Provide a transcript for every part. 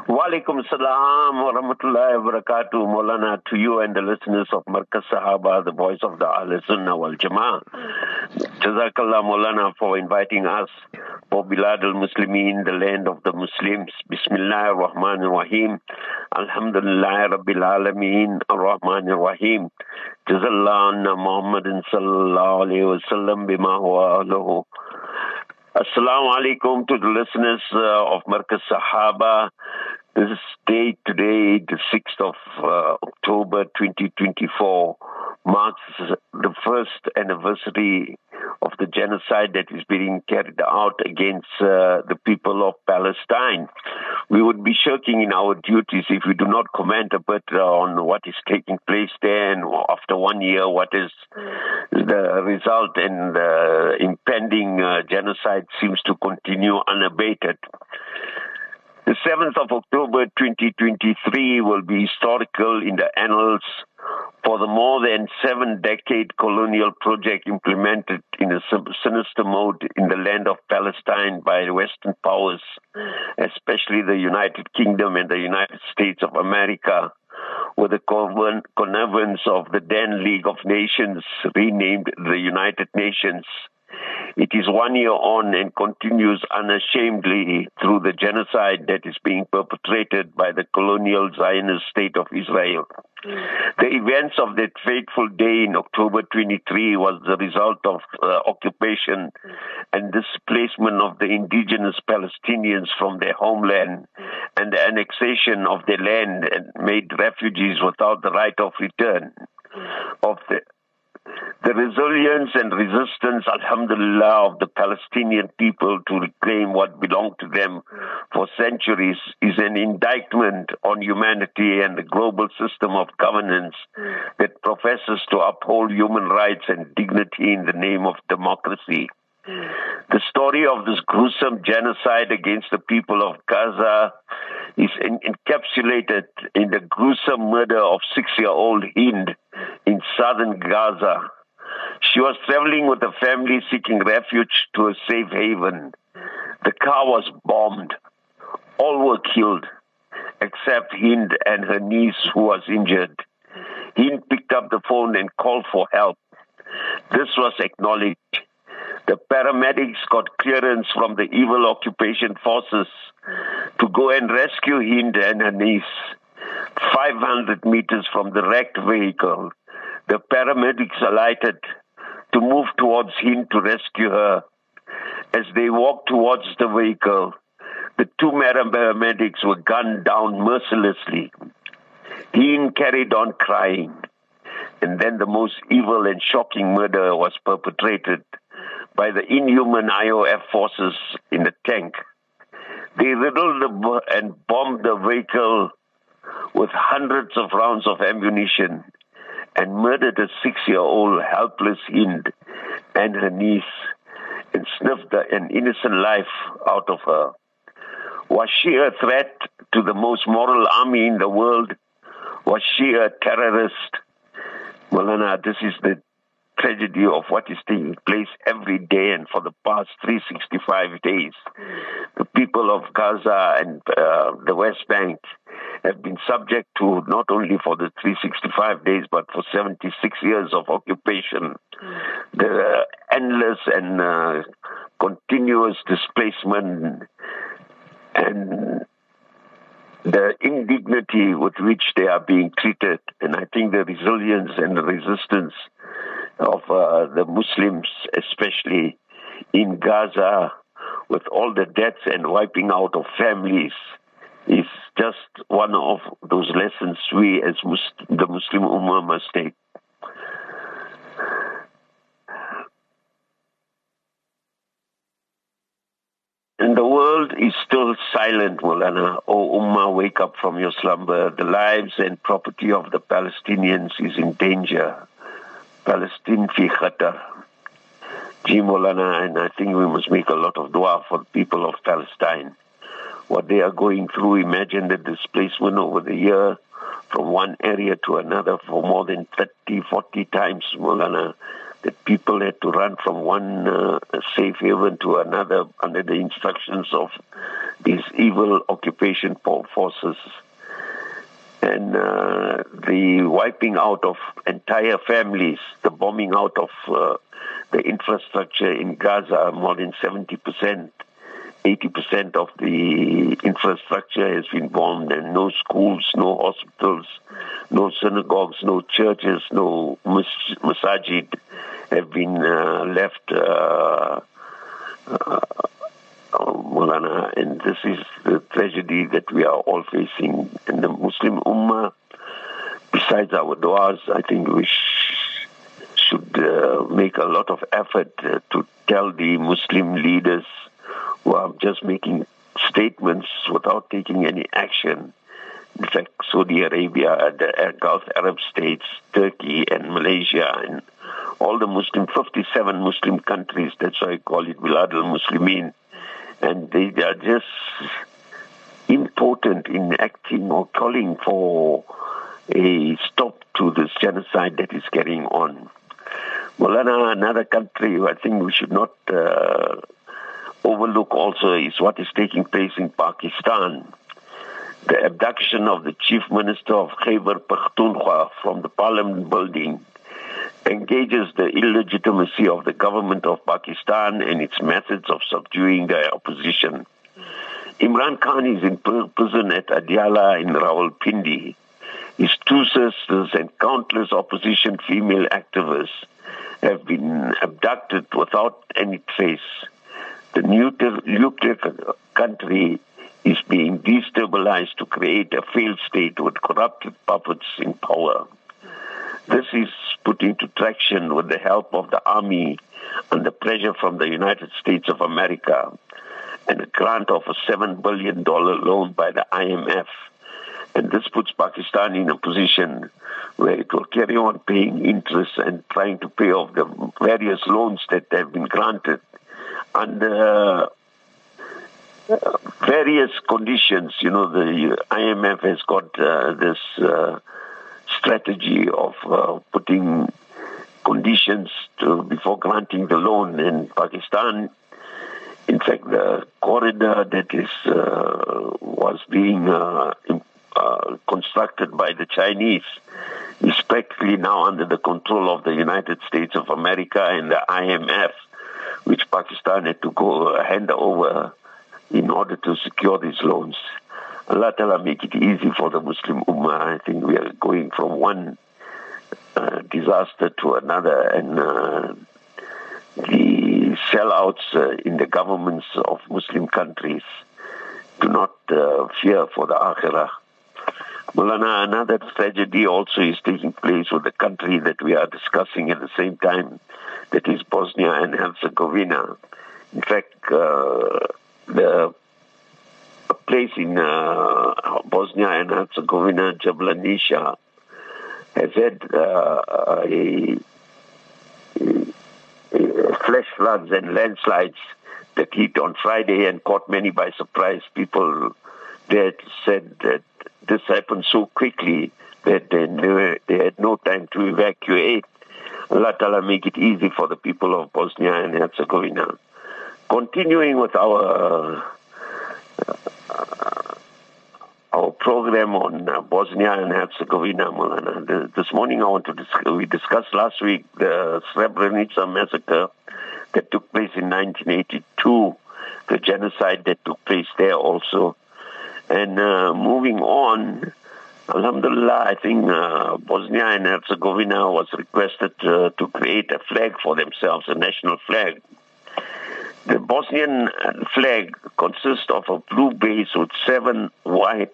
Walaikum salam wa rahmatullahi wa barakatuh, Maulana, to you and the listeners of Markaz Sahaba, the voice of the Ahl Sunnah wal Jama'ah. Jazakallah, Maulana, for inviting us for Bilad al-Muslimin, the land of the Muslims. Bismillah ar-Rahman ar-Rahim. Alhamdulillah Rabbil Alameen ar-Rahman ar-Rahim. Jazallah anna Muhammadin sallallahu alayhi wa sallam bima huwa ahluhu. Assalamu alaikum to the listeners of Markaz Sahaba. This is today, the 6th of October 2024, marks the first anniversary of the genocide that is being carried out against the people of Palestine. We would be shirking in our duties if we do not comment a bit on what is taking place there, and after 1 year, what is the result, and the impending genocide seems to continue unabated. The 7th of October 2023 will be historical in the annals for the more than 7-decade colonial project implemented in a sinister mode in the land of Palestine by Western powers, especially the United Kingdom and the United States of America, with the connivance of the then League of Nations, renamed the United Nations. It is 1 year on and continues unashamedly through the genocide that is being perpetrated by the colonial Zionist state of Israel. The events of that fateful day in October 23 was the result of occupation and displacement of the indigenous Palestinians from their homeland and the annexation of their land, and made refugees without the right of return. The resilience and resistance, alhamdulillah, of the Palestinian people to reclaim what belonged to them for centuries is an indictment on humanity and the global system of governance that professes to uphold human rights and dignity in the name of democracy. The story of this gruesome genocide against the people of Gaza is encapsulated in the gruesome murder of 6-year-old Hind in southern Gaza. She was traveling with a family seeking refuge to a safe haven. The car was bombed. All were killed, except Hind and her niece, who was injured. Hind picked up the phone and called for help. This was acknowledged. The paramedics got clearance from the evil occupation forces to go and rescue Hind and her niece. 500 meters from the wrecked vehicle, the paramedics alighted to move towards Hind to rescue her. As they walked towards the vehicle, the two paramedics were gunned down mercilessly. Hind carried on crying, and then the most evil and shocking murder was perpetrated by the inhuman IOF forces in the tank. They riddled and bombed the vehicle with hundreds of rounds of ammunition and murdered a 6-year-old helpless Hind and her niece and snuffed an innocent life out of her. Was she a threat to the most moral army in the world? Was she a terrorist? Maulana, this is the tragedy of what is taking place every day and for the past 365 days. The people of Gaza and the West Bank have been subject to, not only for the 365 days, but for 76 years of occupation, the endless and continuous displacement and the indignity with which they are being treated. And I think the resilience and the resistance of the Muslims, especially in Gaza, with all the deaths and wiping out of families, is just one of those lessons we as the Muslim Ummah must take. And the world is still silent, Maulana. O Ummah, wake up from your slumber. The lives and property of the Palestinians is in danger. Palestine fi khatar. Gee, Maulana, and I think we must make a lot of dua for the people of Palestine. What they are going through, imagine the displacement over the year from one area to another for more than 30, 40 times, Maulana. that people had to run from one safe haven to another under the instructions of these evil occupation forces. And the wiping out of entire families, the bombing out of the infrastructure in Gaza, more than 70%, 80% of the infrastructure has been bombed, and no schools, no hospitals, no synagogues, no churches, no masajid have been left, Maulana. And this is the tragedy that we are all facing. And the Muslim Ummah, besides our du'as, I think we should make a lot of effort to tell the Muslim leaders who are just making statements without taking any action. In fact, Saudi Arabia, the Gulf Arab states, Turkey and Malaysia, and all the 57 Muslim countries, that's why I call it Bilad al-Muslimin, and they are just impotent in acting or calling for a stop to this genocide that is carrying on. Maulana, another country I think we should not overlook also is what is taking place in Pakistan. The abduction of the Chief Minister of Khyber Pakhtunkhwa from the Parliament building engages the illegitimacy of the government of Pakistan and its methods of subduing the opposition. Imran Khan is in prison at Adiala in Rawalpindi. His two sisters and countless opposition female activists have been abducted without any trace. The nuclear country is being destabilized to create a failed state with corrupted puppets in power. This is put into traction with the help of the army and the pressure from the United States of America and a grant of a $7 billion loan by the IMF. And this puts Pakistan in a position where it will carry on paying interest and trying to pay off the various loans that have been granted under various conditions. You know, the IMF has got this strategy of putting conditions before granting the loan. And Pakistan, in fact, the corridor that was being constructed by the Chinese is practically now under the control of the United States of America and the IMF, which Pakistan had to go hand over in order to secure these loans. Allah Ta'ala make it easy for the Muslim Ummah. I think we are going from one disaster to another, and the sellouts in the governments of Muslim countries do not fear for the Akhirah. Maulana, another tragedy also is taking place with the country that we are discussing at the same time, that is Bosnia and Herzegovina. In fact, the place in Bosnia and Herzegovina, Jablanisha, has had flash floods and landslides that hit on Friday and caught many by surprise. People there said that this happened so quickly that they had no time to evacuate. Allah Ta'ala make it easy for the people of Bosnia and Herzegovina. Continuing with our program on Bosnia and Herzegovina, Maulana. This morning we discussed last week the Srebrenica massacre that took place in 1982, the genocide that took place there also. And moving on, Alhamdulillah, I think Bosnia and Herzegovina was requested to create a flag for themselves, a national flag. The Bosnian flag consists of a blue base with 7 white,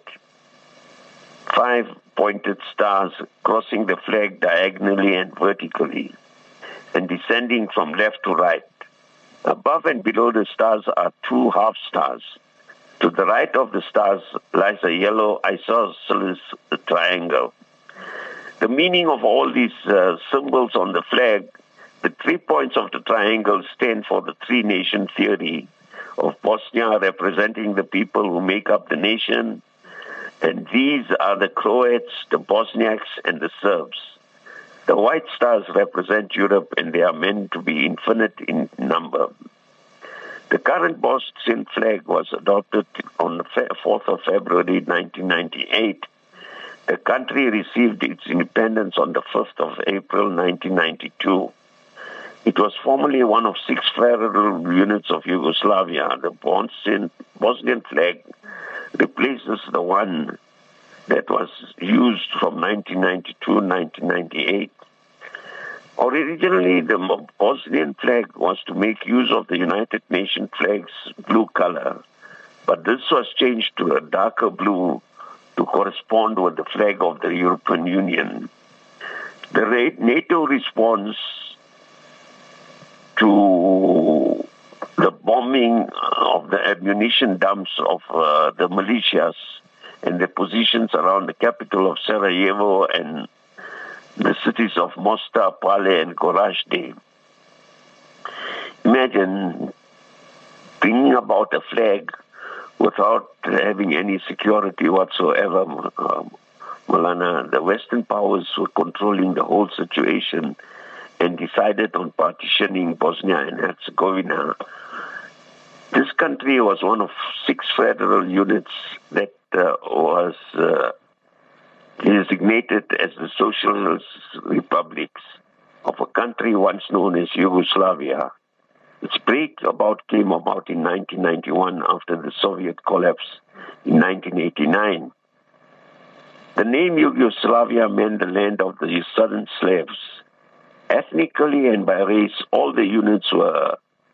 5 pointed stars crossing the flag diagonally and vertically and descending from left to right. Above and below the stars are 2 half stars. To the right of the stars lies a yellow isosceles triangle. The meaning of all these symbols on the flag, the 3 points of the triangle stand for the 3-nation theory of Bosnia, representing the people who make up the nation, and these are the Croats, the Bosniaks, and the Serbs. The white stars represent Europe, and they are meant to be infinite in number. The current Bosnian flag was adopted on the 4th of February 1998. The country received its independence on the 1st of April 1992. It was formerly one of 6 federal units of Yugoslavia. The Bosnian flag replaces the one that was used from 1992 to 1998. Originally, the Bosnian flag was to make use of the United Nations flag's blue color, but this was changed to a darker blue to correspond with the flag of the European Union. The NATO response to the bombing of the ammunition dumps of the militias and the positions around the capital of Sarajevo and the cities of Mostar, Pale, and Gorazde. Imagine bringing about a flag without having any security whatsoever, Malana. The Western powers were controlling the whole situation and decided on partitioning Bosnia and Herzegovina. This country was one of 6 federal units that was designated as the socialist republics of a country once known as Yugoslavia. Its breakout came about in 1991 after the Soviet collapse in 1989. The name Yugoslavia meant the land of the southern Slavs. Ethnically and by race, all the units were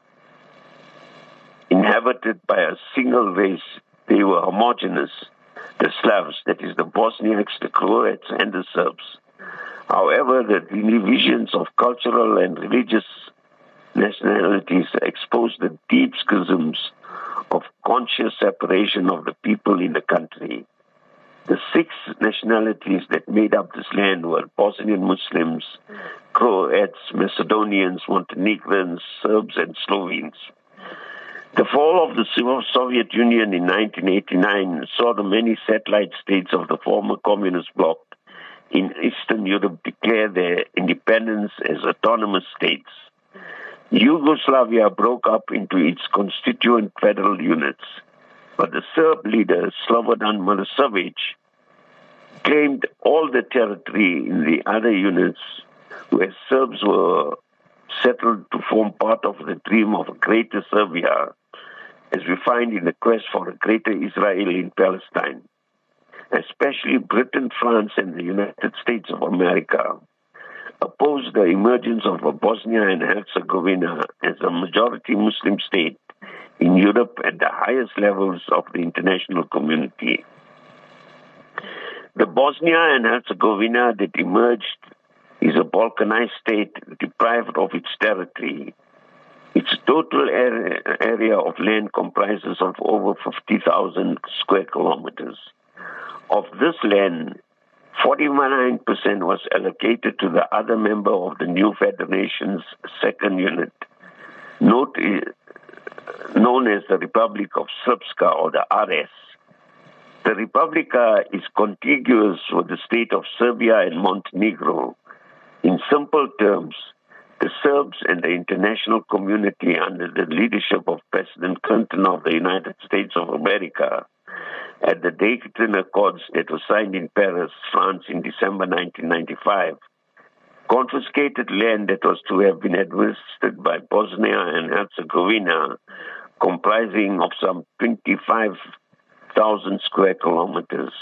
inhabited by a single race. They were homogeneous. The Slavs, that is the Bosniaks, the Croats, and the Serbs. However, the divisions of cultural and religious nationalities exposed the deep schisms of conscious separation of the people in the country. The 6 nationalities that made up this land were Bosnian Muslims, Croats, Macedonians, Montenegrins, Serbs, and Slovenes. The fall of the Soviet Union in 1989 saw the many satellite states of the former communist bloc in Eastern Europe declare their independence as autonomous states. Yugoslavia broke up into its constituent federal units, but the Serb leader, Slobodan Milosevic, claimed all the territory in the other units where Serbs were settled to form part of the dream of a greater Serbia, as we find in the quest for a greater Israel in Palestine. Especially Britain, France, and the United States of America opposed the emergence of Bosnia and Herzegovina as a majority Muslim state in Europe at the highest levels of the international community. The Bosnia and Herzegovina that emerged is a Balkanized state deprived of its territory. Its total area of land comprises of over 50,000 square kilometers. Of this land, 49% was allocated to the other member of the new federation's second unit, known as the Republic of Srpska, or the RS. The Republika is contiguous with the state of Serbia and Montenegro. In simple terms, the Serbs and the international community under the leadership of President Clinton of the United States of America at the Dayton Accords that were signed in Paris, France in December 1995, confiscated land that was to have been administered by Bosnia and Herzegovina, comprising of some 25,000 square kilometers.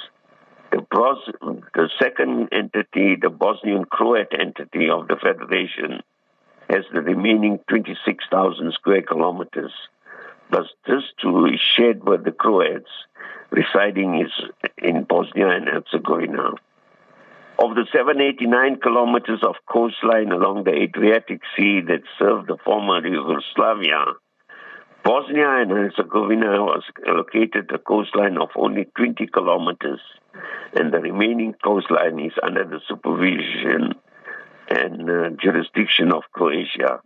The second entity, the Bosnian Croat entity of the Federation, has the remaining 26,000 square kilometers. Thus, this too is shared by the Croats residing in Bosnia and Herzegovina. Of the 789 kilometers of coastline along the Adriatic Sea that served the former Yugoslavia, Bosnia and Herzegovina was allocated a coastline of only 20 kilometers, and the remaining coastline is under the supervision and jurisdiction of Croatia.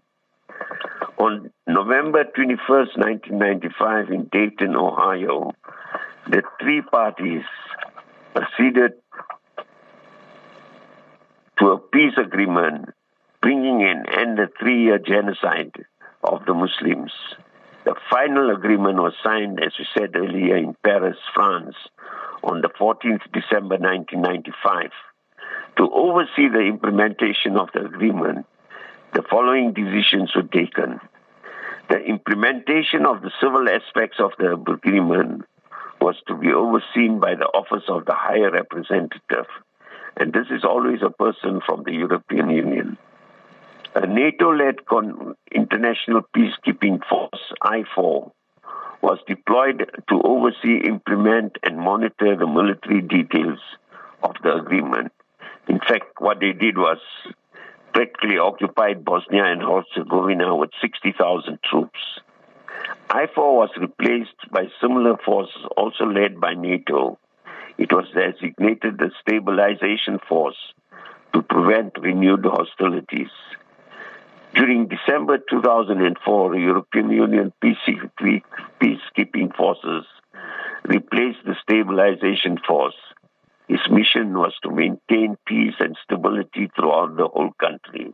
On November 21st, 1995, in Dayton, Ohio, the 3 parties acceded to a peace agreement bringing an end to the 3-year genocide of the Muslims. The final agreement was signed, as we said earlier, in Paris, France, on the 14th December 1995. To oversee the implementation of the agreement, the following decisions were taken. The implementation of the civil aspects of the agreement was to be overseen by the Office of the High Representative, and this is always a person from the European Union. A NATO-led international peacekeeping force, IFOR, was deployed to oversee, implement, and monitor the military details of the agreement. In fact, what they did was practically occupied Bosnia and Herzegovina with 60,000 troops. IFOR was replaced by similar forces also led by NATO. It was designated the Stabilization Force to prevent renewed hostilities. During December 2004, the European Union peacekeeping forces replaced the Stabilization Force. Its mission was to maintain peace and stability throughout the whole country.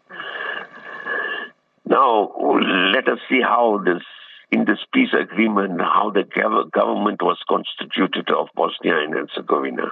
Now, let us see how in this peace agreement, how the government was constituted of Bosnia and Herzegovina.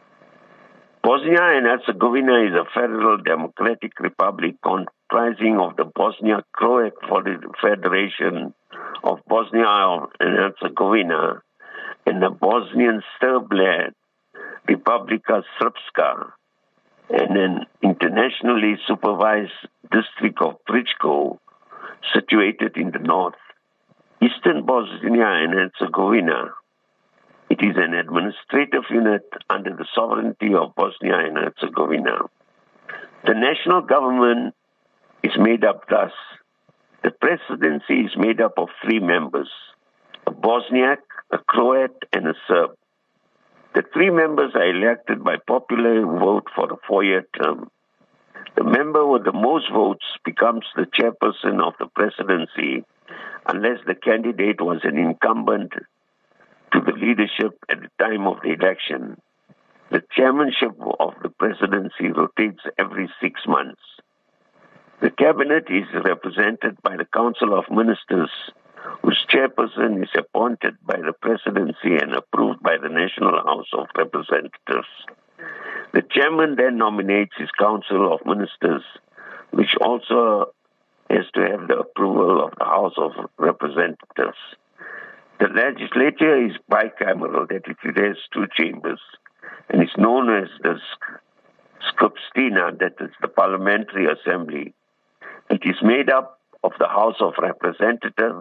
Bosnia and Herzegovina is a federal democratic republic comprising of the Bosnia-Croat Federation of Bosnia and Herzegovina and the Bosnian Serb-led Republika Srpska, and an internationally supervised district of Pričko, situated in the north. Eastern Bosnia and Herzegovina. It is an administrative unit under the sovereignty of Bosnia and Herzegovina. The national government is made up thus. The presidency is made up of 3 members, a Bosniak, a Croat, and a Serb. The 3 members are elected by popular vote for a 4-year term. The member with the most votes becomes the chairperson of the presidency unless the candidate was an incumbent to the leadership at the time of the election. The chairmanship of the presidency rotates every 6 months. The cabinet is represented by the Council of Ministers, whose chairperson is appointed by the presidency and approved by the National House of Representatives. The chairman then nominates his Council of Ministers, which also has to have the approval of the House of Representatives. The legislature is bicameral, that it has 2 chambers, and is known as the Skupština, that is the Parliamentary Assembly. It is made up of the House of Representatives.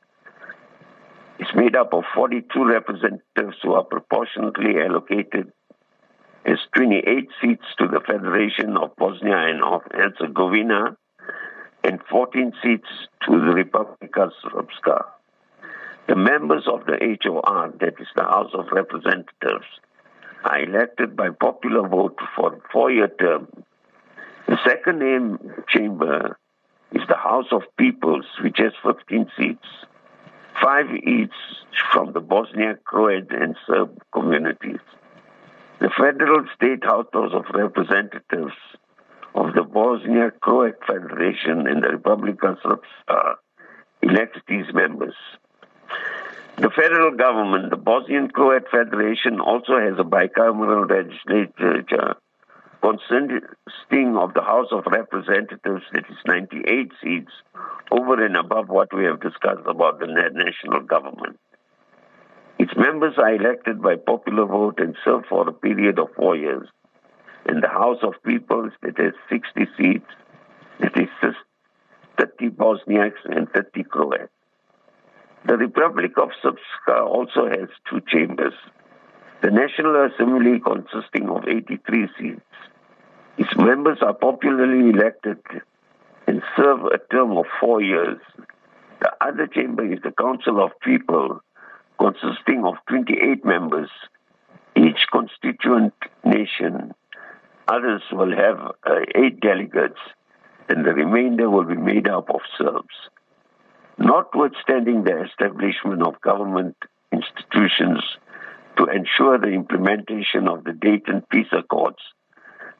It's made up of 42 representatives who are proportionately allocated as 28 seats to the Federation of Bosnia and Herzegovina and 14 seats to the Republika Srpska. The members of the HOR, that is the House of Representatives, are elected by popular vote for a 4-year term. The second name chamber is the House of Peoples, which has 15 seats, 5 each from the Bosniak, Croat, and Serb communities. The Federal State House of Representatives of the Bosniak Croat Federation and the Republika Srpska elects these members. The federal government, the Bosnian Croat Federation, also has a bicameral legislature consisting of the House of Representatives, that is 98 seats, over and above what we have discussed about the national government. Its members are elected by popular vote and serve for a period of 4 years. And the House of Peoples, that has 60 seats, that is 30 Bosniaks and 30 Croats. The Republic of Srpska also has 2 chambers. The National Assembly consisting of 83 seats. Its members are popularly elected and serve a term of 4 years. The other chamber is the Council of People, consisting of 28 members, each constituent nation. Others will have 8 delegates, and the remainder will be made up of Serbs. Notwithstanding the establishment of government institutions to ensure the implementation of the Dayton Peace Accords,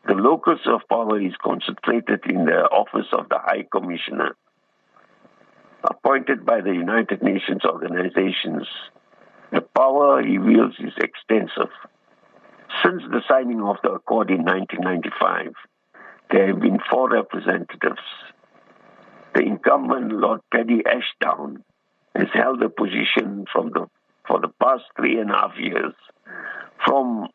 The locus of power is concentrated in the office of the High Commissioner, appointed by the United Nations organizations. The power he wields is extensive. Since the signing of the accord in 1995, there have been 4 representatives. The incumbent, Lord Paddy Ashdown, has held the position for the past 3.5 years, from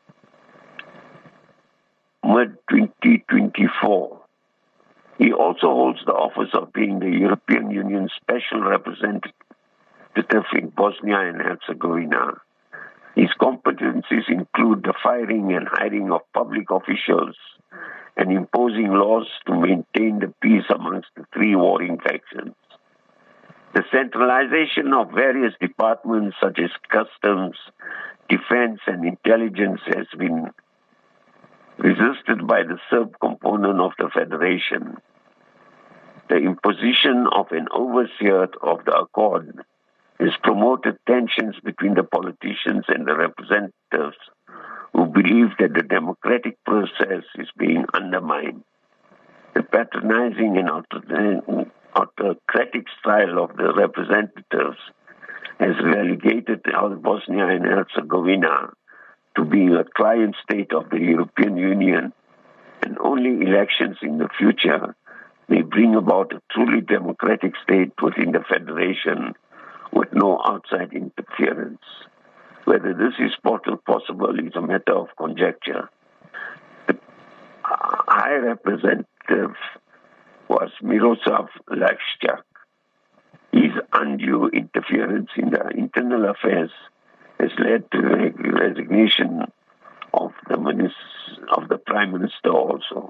mid-2024. He also holds the office of being the European Union Special Representative in Bosnia and Herzegovina. His competencies include the firing and hiring of public officials and imposing laws to maintain the peace amongst the 3 warring factions. The centralization of various departments such as customs, defense, and intelligence has been resisted by the Serb component of the federation. The imposition of an overseer of the accord has promoted tensions between the politicians and the representatives who believe that the democratic process is being undermined. The patronizing and autocratic style of the representatives has relegated Bosnia and Herzegovina to being a client state of the European Union, and only elections in the future may bring about a truly democratic state within the federation with no outside interference. Whether this is possible is a matter of conjecture. The High Representative was Miroslav Lajčák. His undue interference in the internal affairs has led to the resignation of the Prime Minister also.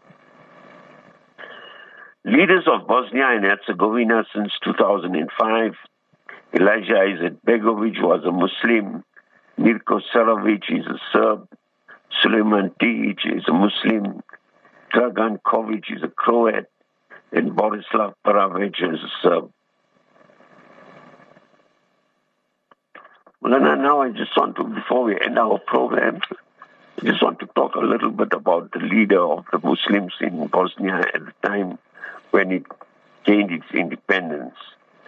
Leaders of Bosnia and Herzegovina since 2005, Elijah Izetbegović was a Muslim, Mirko Cerović is a Serb, Suleiman Tijić is a Muslim, Dragan Ković is a Croat, and Borislav Paravec is a Serb. Well, now I just want to, before we end our program, I just want to talk a little bit about the leader of the Muslims in Bosnia at the time when it gained its independence.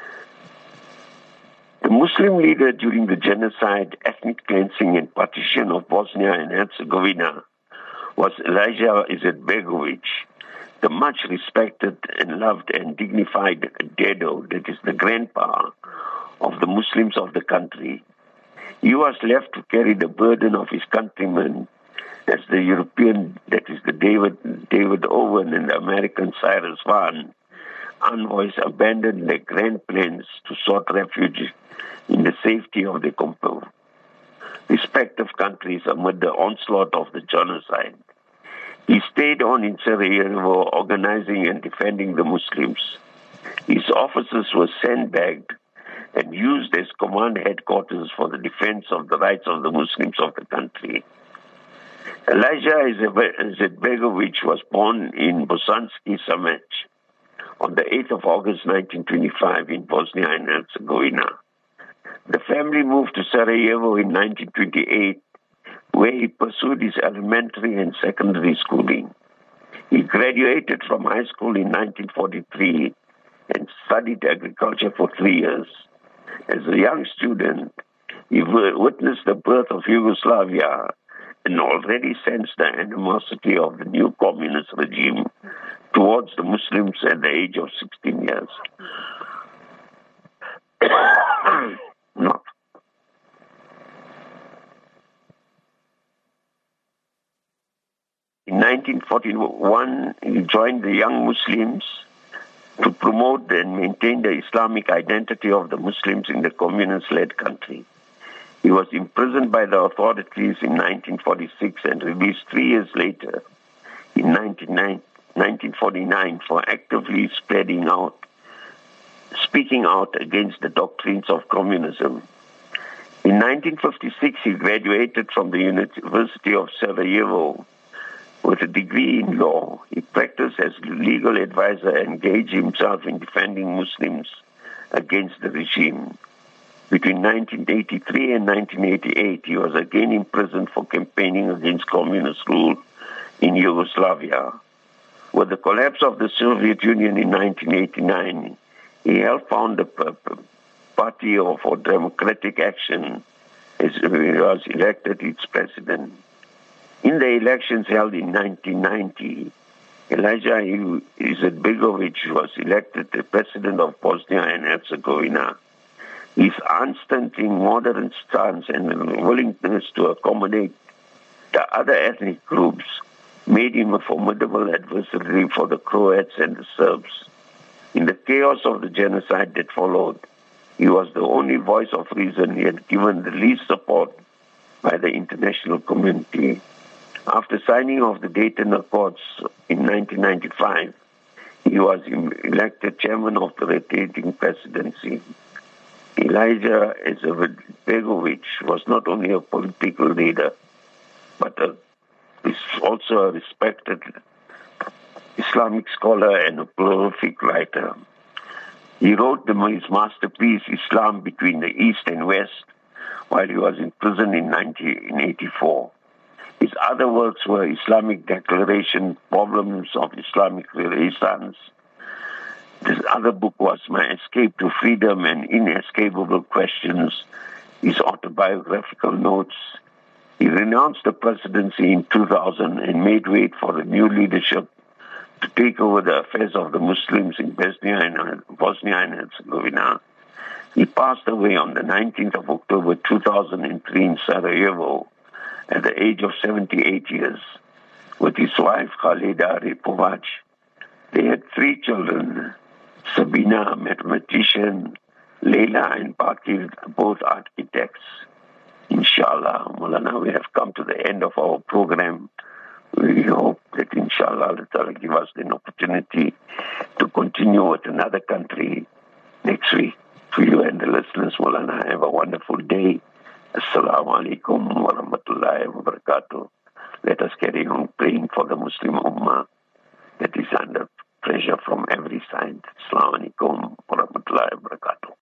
The Muslim leader during the genocide, ethnic cleansing, and partition of Bosnia and Herzegovina was Elijah Izetbegović, the much respected and loved and dignified Dedo, that is the grandpa of the Muslims of the country. He was left to carry the burden of his countrymen as the European, that is the David Owen and the American Cyrus Vaughn, envoys abandoned their grand plans to sought refuge in the safety of their respective countries amid the onslaught of the genocide. He stayed on in Sarajevo, organizing and defending the Muslims. His officers were sandbagged and used as command headquarters for the defense of the rights of the Muslims of the country. Elijah Izetbegović was born in Bosanski Samec on the 8th of August 1925 in Bosnia and Herzegovina. The family moved to Sarajevo in 1928, where he pursued his elementary and secondary schooling. He graduated from high school in 1943 and studied agriculture for 3 years. As a young student, he witnessed the birth of Yugoslavia and already sensed the animosity of the new communist regime towards the Muslims at the age of 16 years. No. In 1941, he joined the Young Muslims to promote and maintain the Islamic identity of the Muslims in the communist-led country. He was imprisoned by the authorities in 1946 and released 3 years later in 1949 for actively speaking out against the doctrines of communism. In 1956, he graduated from the University of Sarajevo with a degree in law. He practiced as legal advisor and engaged himself in defending Muslims against the regime. Between 1983 and 1988, he was again imprisoned for campaigning against communist rule in Yugoslavia. With the collapse of the Soviet Union in 1989, he helped found the Party for Democratic Action as he was elected its president. In the elections held in 1990, Elijah Izetbegovic was elected the president of Bosnia and Herzegovina. His unstinting modern stance and willingness to accommodate the other ethnic groups made him a formidable adversary for the Croats and the Serbs. In the chaos of the genocide that followed, he was the only voice of reason, yet given the least support by the international community. After signing of the Dayton Accords in 1995, he was elected chairman of the rotating presidency. Elijah Izetbegovic was not only a political leader, but is also a respected Islamic scholar and a prolific writer. He wrote his masterpiece, Islam Between the East and West, while he was in prison in 1984. His other works were Islamic Declaration, Problems of Islamic Renaissance. This other book was My Escape to Freedom and Inescapable Questions, his autobiographical notes. He renounced the presidency in 2000 and made way for a new leadership to take over the affairs of the Muslims in Bosnia and Herzegovina. He passed away on the 19th of October 2003 in Sarajevo at the age of 78 years with his wife Khalida Repovac. They had 3 children, Sabina, a mathematician, Leila and Bakir, both architects. Inshallah, Maulana, we have come to the end of our program. We hope that inshallah Allah Ta'ala give us an opportunity to continue with another country next week. For you and the listeners, Maulana, have a wonderful day. Assalamu alaikum wa rahmatullahi wa barakatuh. Let us carry on praying for the Muslim Ummah that is under pressure from every side. Assalamu alaikum wa rahmatullahi wa barakatuh.